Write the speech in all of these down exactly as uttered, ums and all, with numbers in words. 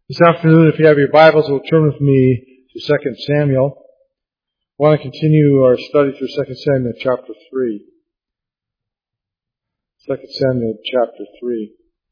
This afternoon, if you have your Bibles, we'll turn with me to Second Samuel. I want to continue our study through Second Samuel chapter three. Second Samuel chapter three.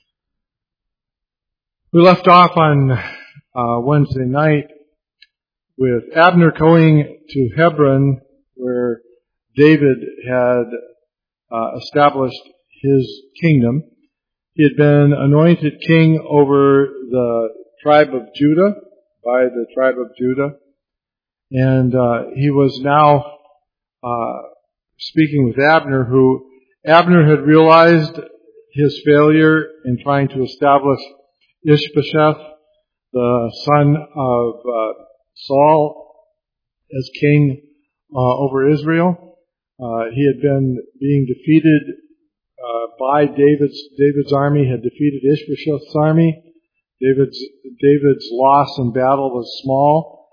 We left off on uh, Wednesday night with Abner going to Hebron, where David had uh, established his kingdom. He had been anointed king over the tribe of Judah, by the tribe of Judah. And uh, he was now uh, speaking with Abner, who Abner had realized his failure in trying to establish Ishbosheth, the son of uh, Saul, as king uh, over Israel. Uh, he had been being defeated uh, by David's David's army, had defeated Ishbosheth's army. David's David's loss in battle was small.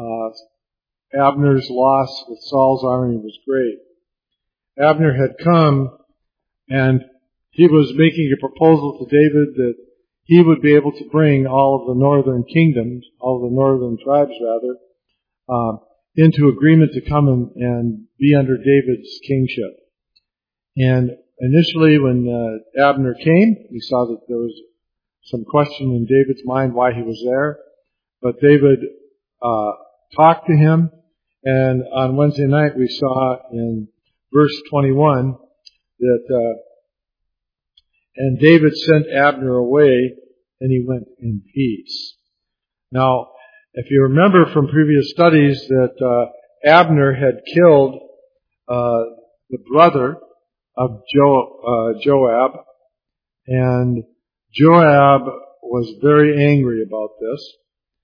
Uh, Abner's loss with Saul's army was great. Abner had come, and he was making a proposal to David that he would be able to bring all of the northern kingdoms, all of the northern tribes rather, uh, into agreement to come and, and be under David's kingship. And initially, when uh, Abner came, we saw that there was some question in David's mind why he was there. But David uh, talked to him, and on Wednesday night we saw in verse twenty-one that, uh, and David sent Abner away, and he went in peace. Now, if you remember from previous studies that uh, Abner had killed uh, the brother of jo- uh, Joab, and Joab was very angry about this,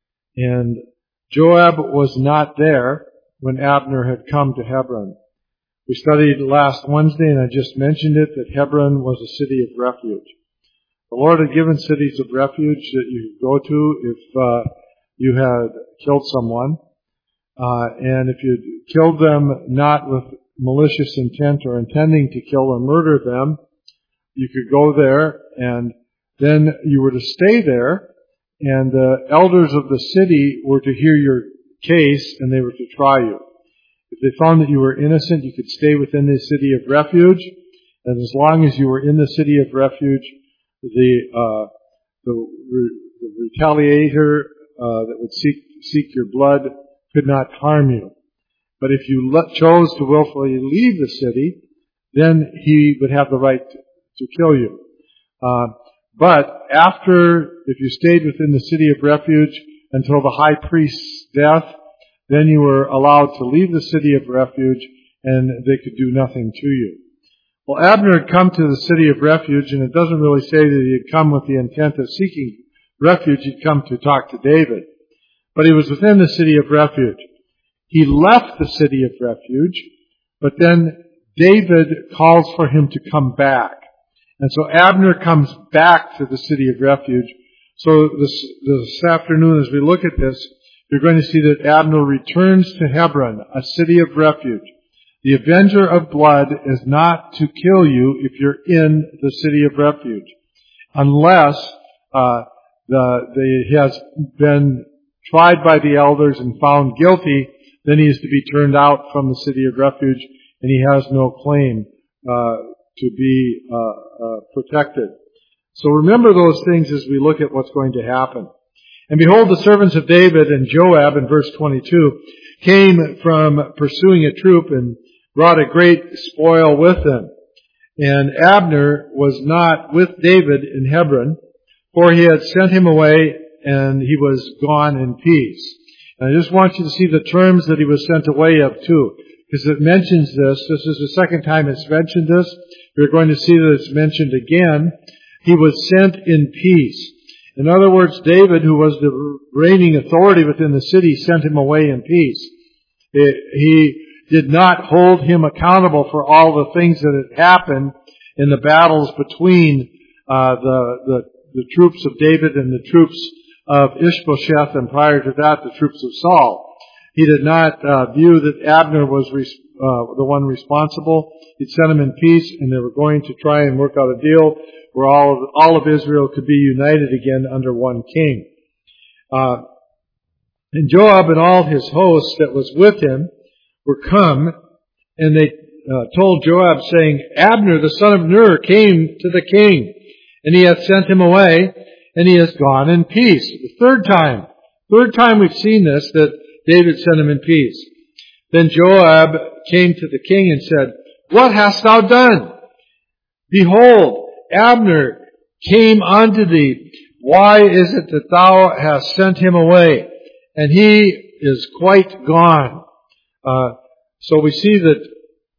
and Joab was not there when Abner had come to Hebron. We studied last Wednesday, and I just mentioned it, that Hebron was a city of refuge. The Lord had given cities of refuge that you could go to if uh, you had killed someone, uh, and if you killed them not with malicious intent or intending to kill or murder them, you could go there, and then you were to stay there, and the elders of the city were to hear your case, and they were to try you. If they found that you were innocent, you could stay within the city of refuge, and as long as you were in the city of refuge, the uh, the, re- the retaliator uh, that would seek seek your blood could not harm you. But if you le- chose to willfully leave the city, then he would have the right to, to kill you. Uh, But after, if you stayed within the city of refuge until the high priest's death, then you were allowed to leave the city of refuge and they could do nothing to you. Well, Abner had come to the city of refuge, and it doesn't really say that he had come with the intent of seeking refuge. He'd come to talk to David. But he was within the city of refuge. He left the city of refuge, but then David calls for him to come back. And so Abner comes back to the city of refuge. So this, this afternoon, as we look at this, you're going to see that Abner returns to Hebron, a city of refuge. The avenger of blood is not to kill you if you're in the city of refuge, unless uh, the, the he has been tried by the elders and found guilty. Then he is to be turned out from the city of refuge, and he has no claim uh, to be uh, uh, protected. So remember those things as we look at what's going to happen. And behold, the servants of David and Joab, in verse twenty-two, came from pursuing a troop and brought a great spoil with them. And Abner was not with David in Hebron, for he had sent him away, and he was gone in peace. And I just want you to see the terms that he was sent away of too, because it mentions this. This is the second time it's mentioned this. We're going to see that it's mentioned again. He was sent in peace. In other words, David, who was the reigning authority within the city, sent him away in peace. He did not hold him accountable for all the things that had happened in the battles between uh, the, the the troops of David and the troops of Ishbosheth, and prior to that, the troops of Saul. He did not uh, view that Abner was res- uh, the one responsible. He'd sent him in peace, and they were going to try and work out a deal where all of, all of Israel could be united again under one king. Uh, and Joab and all his hosts that was with him were come, and they uh, told Joab, saying, Abner the son of Ner came to the king, and he hath sent him away, and he has gone in peace. The third time. Third time we've seen this, that David sent him in peace. Then Joab came to the king and said, What hast thou done? Behold, Abner came unto thee. Why is it that thou hast sent him away? And he is quite gone. Uh, so we see that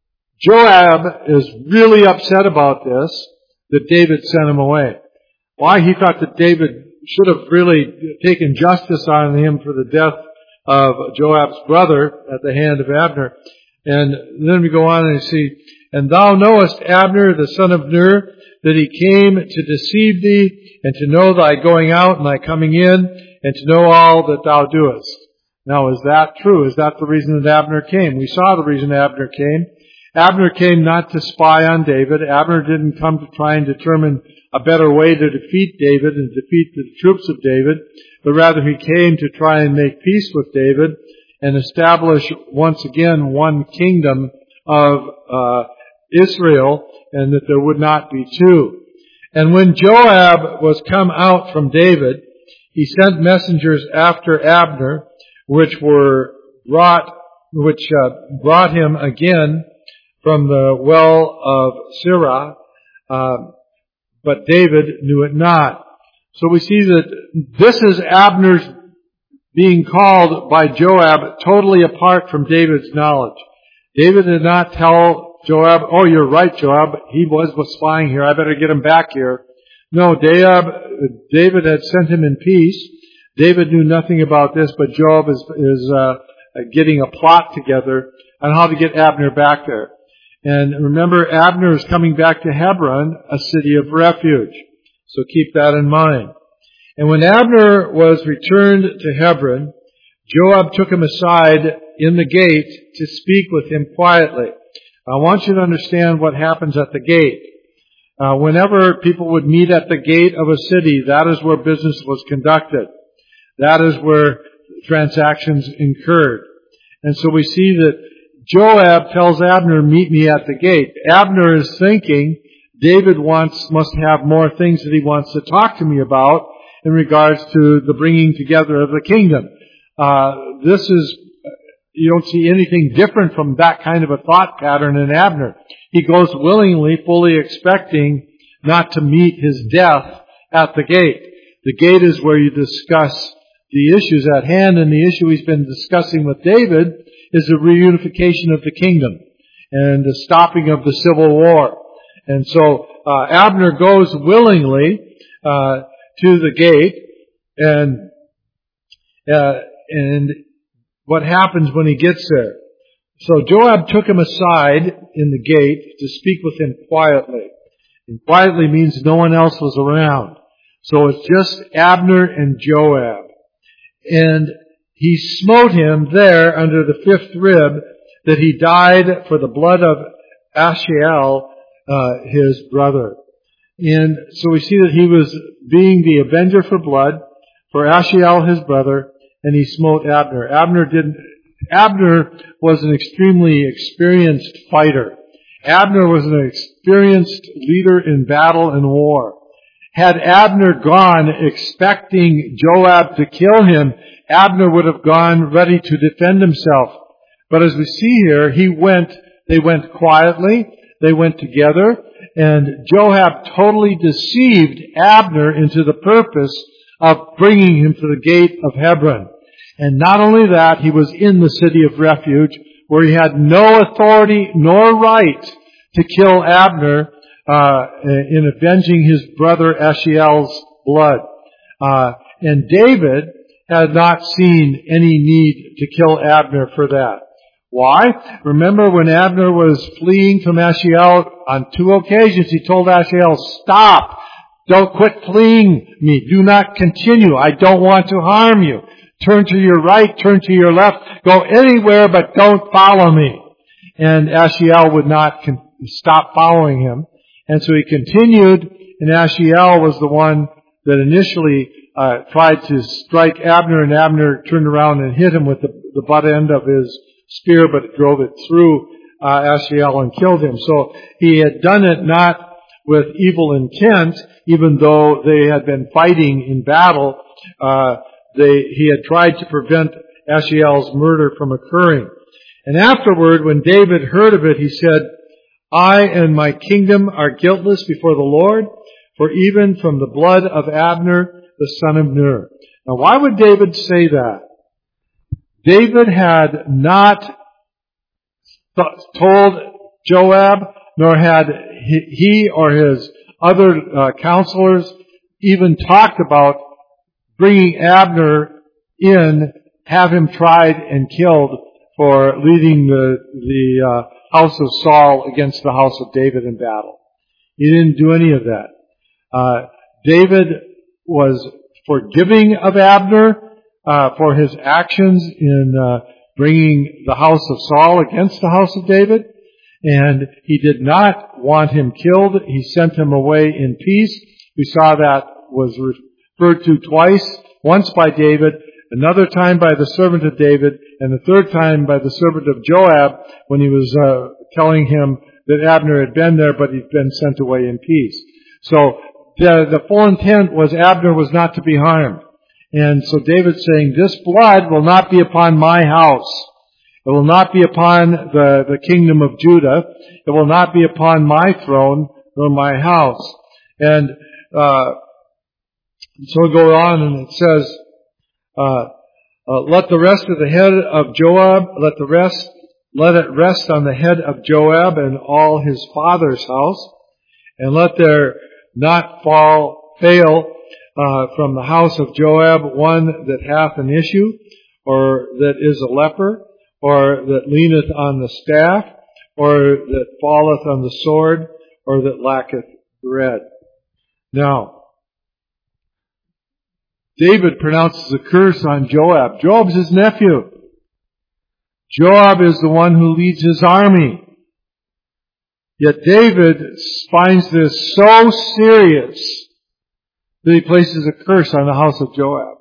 Joab is really upset about this, that David sent him away. Why? He thought that David should have really taken justice on him for the death of Joab's brother at the hand of Abner. And then we go on and see, And thou knowest Abner the son of Ner, that he came to deceive thee, and to know thy going out and thy coming in, and to know all that thou doest. Now, is that true? Is that the reason that Abner came? We saw the reason Abner came. Abner came not to spy on David. Abner didn't come to try and determine a better way to defeat David and defeat the troops of David, but rather he came to try and make peace with David and establish once again one kingdom of uh, Israel, and that there would not be two. And when Joab was come out from David, he sent messengers after Abner, which were brought, which uh, brought him again from the well of Sirah, uh, but David knew it not. So we see that this is Abner's being called by Joab totally apart from David's knowledge. David did not tell Joab, oh, you're right, Joab, he was, was spying here, I better get him back here. No, Joab, David had sent him in peace. David knew nothing about this, but Joab is, is uh, getting a plot together on how to get Abner back there. And remember, Abner is coming back to Hebron, a city of refuge. So keep that in mind. And when Abner was returned to Hebron, Joab took him aside in the gate to speak with him quietly. I want you to understand what happens at the gate. Uh, whenever people would meet at the gate of a city, that is where business was conducted. That is where transactions incurred. And so we see that Joab tells Abner, meet me at the gate. Abner is thinking David wants, must have more things that he wants to talk to me about in regards to the bringing together of the kingdom. Uh, this is, you don't see anything different from that kind of a thought pattern in Abner. He goes willingly, fully expecting not to meet his death at the gate. The gate is where you discuss the issues at hand, and the issue he's been discussing with David is the reunification of the kingdom and the stopping of the civil war. And so uh, Abner goes willingly uh, to the gate, and uh, and what happens when he gets there? So Joab took him aside in the gate to speak with him quietly. And quietly means no one else was around. So it's just Abner and Joab. And he smote him there under the fifth rib, that he died for the blood of Asahel, uh, his brother. And so we see that he was being the avenger for blood, for Asahel, his brother, and he smote Abner. Abner didn't, Abner was an extremely experienced fighter. Abner was an experienced leader in battle and war. Had Abner gone expecting Joab to kill him, Abner would have gone ready to defend himself. But as we see here, he went, they went quietly, they went together, and Joab totally deceived Abner into the purpose of bringing him to the gate of Hebron. And not only that, he was in the city of refuge, where he had no authority nor right to kill Abner uh, in avenging his brother Asahel's blood. Uh, and David had not seen any need to kill Abner for that. Why? Remember when Abner was fleeing from Asahel, on two occasions he told Asahel, stop! Don't quit fleeing me. Do not continue. I don't want to harm you. Turn to your right, turn to your left, go anywhere but don't follow me. And Asahel would not con- stop following him. And so he continued, and Asahel was the one that initially uh, tried to strike Abner, and Abner turned around and hit him with the, the butt end of his spear, but it drove it through uh, Asahel and killed him. So he had done it not with evil intent, even though they had been fighting in battle. Uh, they, he had tried to prevent Asahel's murder from occurring. And afterward, when David heard of it, he said, I and my kingdom are guiltless before the Lord, for even from the blood of Abner, the son of Ner. Now, why would David say that? David had not th- told Joab, nor had he, he or his other uh, counselors even talked about bringing Abner in, have him tried and killed for leading the, the uh, house of Saul against the house of David in battle. He didn't do any of that. Uh, David was forgiving of Abner uh, for his actions in uh, bringing the house of Saul against the house of David, and he did not want him killed. He sent him away in peace. We saw that was referred to twice, once by David, another time by the servant of David, and the third time by the servant of Joab when he was uh, telling him that Abner had been there, but he'd been sent away in peace. So the, the full intent was Abner was not to be harmed. And so David's saying, this blood will not be upon my house. It will not be upon the, the kingdom of Judah. It will not be upon my throne nor my house. And uh, so we go on and it says, uh, uh, let the rest of the head of Joab, let the rest, let it rest on the head of Joab and all his father's house, and let there not fall, fail, uh, from the house of Joab one that hath an issue, or that is a leper, or that leaneth on the staff, or that falleth on the sword, or that lacketh bread. Now, David pronounces a curse on Joab. Joab's his nephew. Joab is the one who leads his army. Yet David finds this so serious that he places a curse on the house of Joab.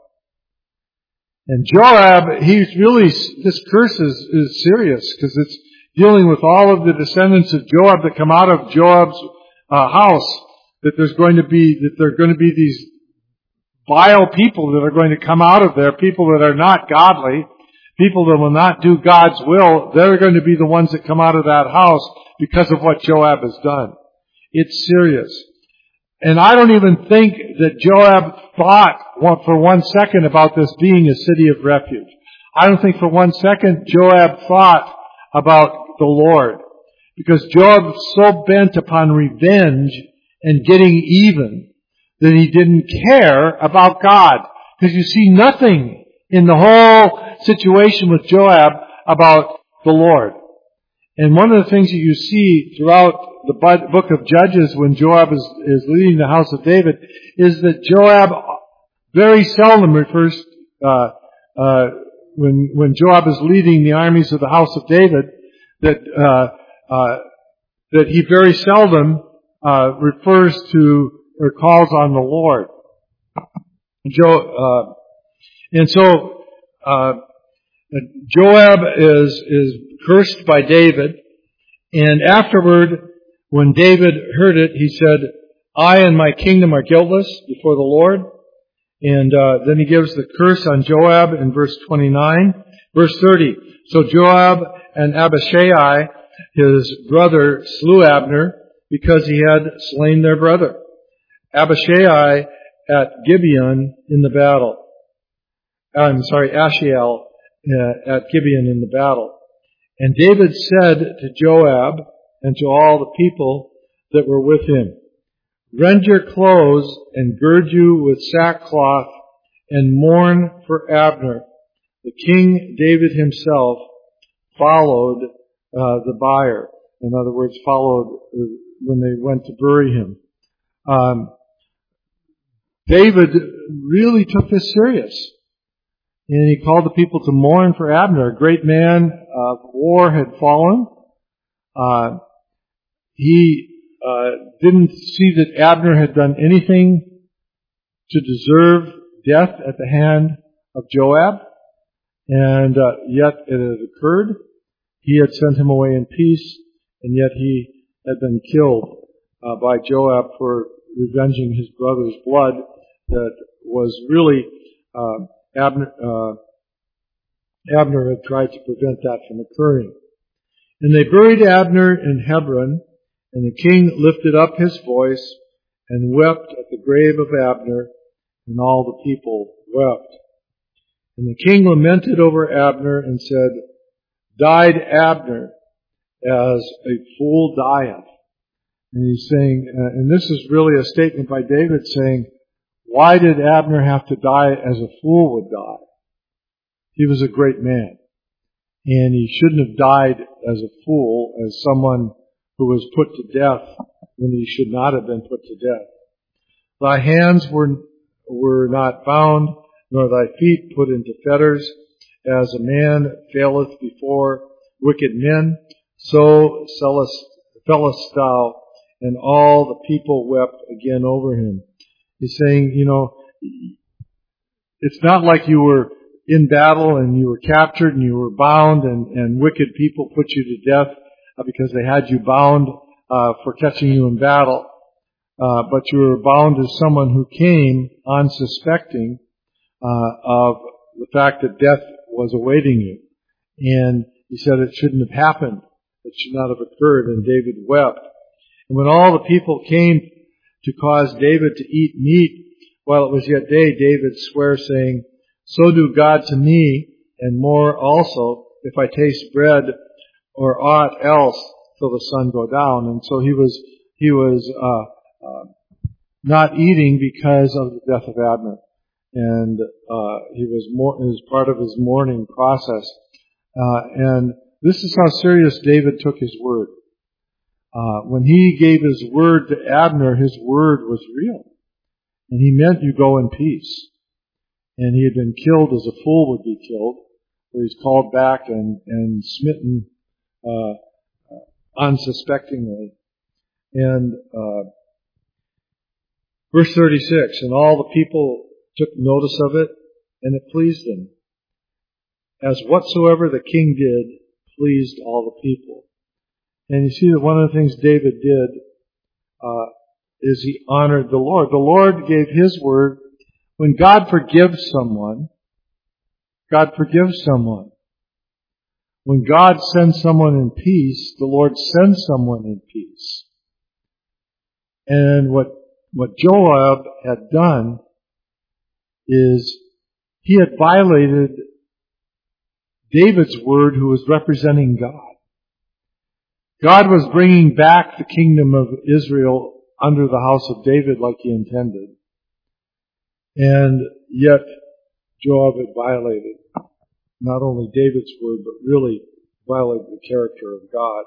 And Joab, he's really, this curse is, is serious because it's dealing with all of the descendants of Joab that come out of Joab's uh, house, that there's going to be, that there are going to be these vile people that are going to come out of there, people that are not godly, people that will not do God's will. They're going to be the ones that come out of that house because of what Joab has done. It's serious. And I don't even think that Joab thought for one second about this being a city of refuge. I don't think for one second Joab thought about the Lord. Because Joab was so bent upon revenge and getting even that he didn't care about God. Because you see nothing in the whole situation with Joab about the Lord. And one of the things that you see throughout the book of Judges when Joab is, is leading the house of David is that Joab very seldom refers, uh, uh, when, when Joab is leading the armies of the house of David, that, uh, uh, that he very seldom, uh, refers to or calls on the Lord. Jo, uh, and so, uh, Joab is, is cursed by David, and afterward, when David heard it, he said, I and my kingdom are guiltless before the Lord. And uh, then he gives the curse on Joab in verse twenty-nine. Verse thirty, so Joab and Abishai, his brother, slew Abner because he had slain their brother. Abishai at Gibeon in the battle. I'm sorry, Asahel uh, at Gibeon in the battle. And David said to Joab and to all the people that were with him, rend your clothes and gird you with sackcloth and mourn for Abner. The king David himself followed uh, the bier. In other words, followed when they went to bury him. Um, David really took this serious. And he called the people to mourn for Abner. A great man of war had fallen. Uh, he uh, didn't see that Abner had done anything to deserve death at the hand of Joab, and uh, yet it had occurred. He had sent him away in peace, and yet he had been killed uh, by Joab for revenging his brother's blood that was really uh, Abner, uh, Abner had tried to prevent that from occurring. And they buried Abner in Hebron, and the king lifted up his voice and wept at the grave of Abner, and all the people wept. And the king lamented over Abner and said, "Died Abner as a fool dieth." And he's saying, uh, and this is really a statement by David saying, why did Abner have to die as a fool would die? He was a great man. And he shouldn't have died as a fool, as someone who was put to death when he should not have been put to death. Thy hands were, were not bound, nor thy feet put into fetters. As a man faileth before wicked men, so fellest thou. And all the people wept again over him. He's saying, you know, it's not like you were in battle and you were captured and you were bound and, and wicked people put you to death because they had you bound uh, for catching you in battle. Uh, but you were bound to someone who came unsuspecting uh, of the fact that death was awaiting you. And he said it shouldn't have happened. It should not have occurred. And David wept. And when all the people came to cause David to eat meat while it was yet day, David sware, saying, "So do God to me, and more also, if I taste bread or aught else till the sun go down." And so he was he was uh, uh, not eating because of the death of Abner, and uh, he was more, it was part of his mourning process. Uh, and this is how serious David took his word. Uh, when he gave his word to Abner, his word was real. And he meant you go in peace. And he had been killed as a fool would be killed, where he's called back and, and smitten uh, unsuspectingly. And uh, verse thirty-six, and all the people took notice of it, and it pleased them, as whatsoever the king did pleased all the people. And you see that one of the things David did uh, is he honored the Lord. The Lord gave His word. When God forgives someone, God forgives someone. When God sends someone in peace, the Lord sends someone in peace. And what what Joab had done is he had violated David's word, who was representing God. God was bringing back the kingdom of Israel under the house of David like He intended. And yet Joab had violated not only David's word, but really violated the character of God.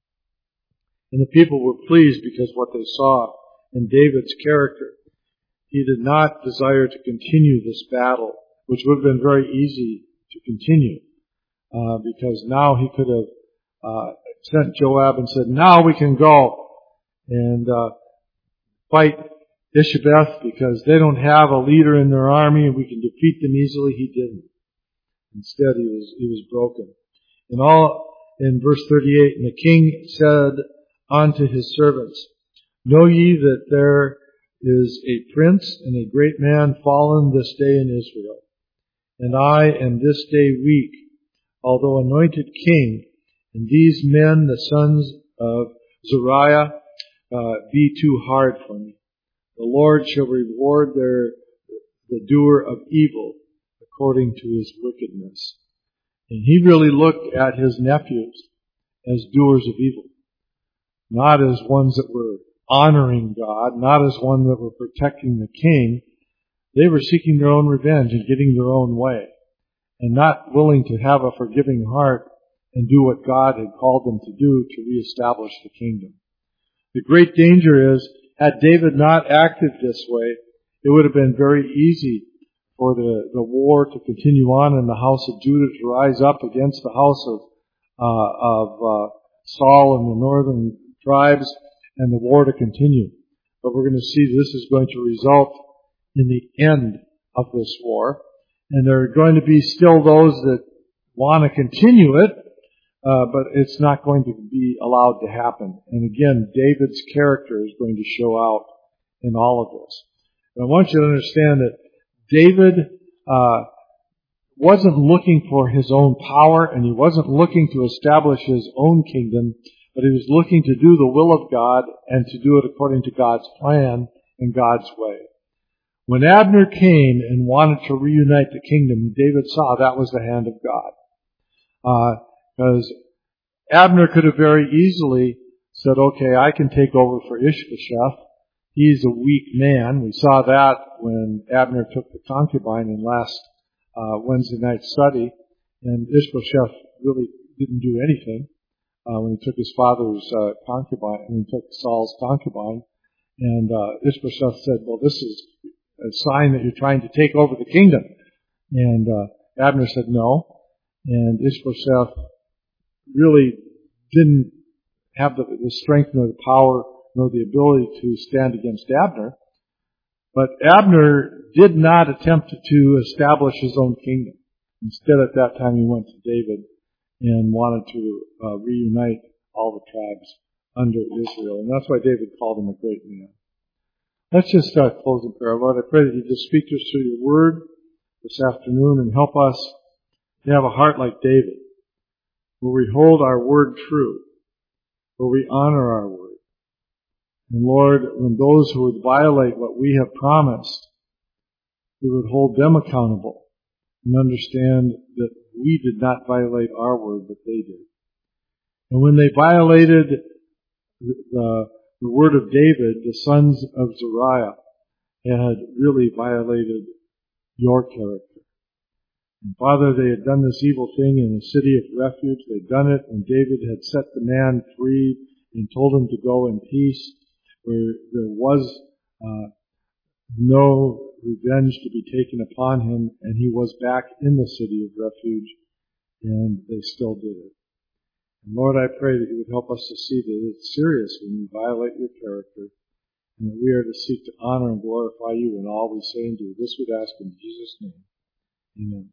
And the people were pleased because what they saw in David's character. He did not desire to continue this battle, which would have been very easy to continue, uh, because now he could have uh, sent Joab and said, "Now we can go and uh, fight Ishabeth because they don't have a leader in their army and we can defeat them easily." He didn't. Instead, he was he was broken. And all in verse thirty-eight, and the king said unto his servants, "Know ye that there is a prince and a great man fallen this day in Israel? And I am this day weak, although anointed king, and these men, the sons of Zeruiah, uh, be too hard for me. The Lord shall reward their the doer of evil according to his wickedness." And he really looked at his nephews as doers of evil, not as ones that were honoring God, not as one that were protecting the king. They were seeking their own revenge and getting their own way, and not willing to have a forgiving heart and do what God had called them to do to reestablish the kingdom. The great danger is, had David not acted this way, it would have been very easy for the, the war to continue on in the house of Judah, to rise up against the house of, uh, of uh, Saul and the northern tribes, and the war to continue. But we're going to see this is going to result in the end of this war. And there are going to be still those that want to continue it, uh, but it's not going to be allowed to happen. And again, David's character is going to show out in all of this. And I want you to understand that David uh, wasn't looking for his own power, and he wasn't looking to establish his own kingdom, but he was looking to do the will of God and to do it according to God's plan and God's way. When Abner came and wanted to reunite the kingdom, David saw that was the hand of God. Because uh, Abner could have very easily said, okay, I can take over for Ishbosheth. He's a weak man. We saw that when Abner took the concubine in last uh, Wednesday night study. And Ishbosheth really didn't do anything uh, when he took his father's uh, concubine, when he took Saul's concubine. And uh, Ishbosheth said, well, this is a sign that you're trying to take over the kingdom. And uh, Abner said no. And Ishbosheth really didn't have the, the strength nor the power nor the ability to stand against Abner. But Abner did not attempt to establish his own kingdom. Instead, at that time, he went to David and wanted to uh, reunite all the tribes under Israel. And that's why David called him a great man. Let's just uh, close in prayer. Lord, I pray that you just speak to us through your word this afternoon and help us to have a heart like David, where we hold our word true, where we honor our word. And Lord, when those who would violate what we have promised, we would hold them accountable and understand that we did not violate our word, but they did. And when they violated the, the The word of David, the sons of Zeruiah had really violated your character. And Father, they had done this evil thing in the city of refuge. They'd done it when David had set the man free and told him to go in peace, where there was uh, no revenge to be taken upon him, and he was back in the city of refuge, and they still did it. And Lord, I pray that you would help us to see that it's serious when we violate your character, and that we are to seek to honor and glorify you in all we say and do. This we'd ask in Jesus' name. Amen.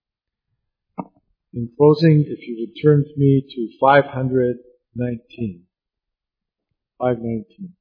In closing, if you would turn with me to five nineteen. five nineteen.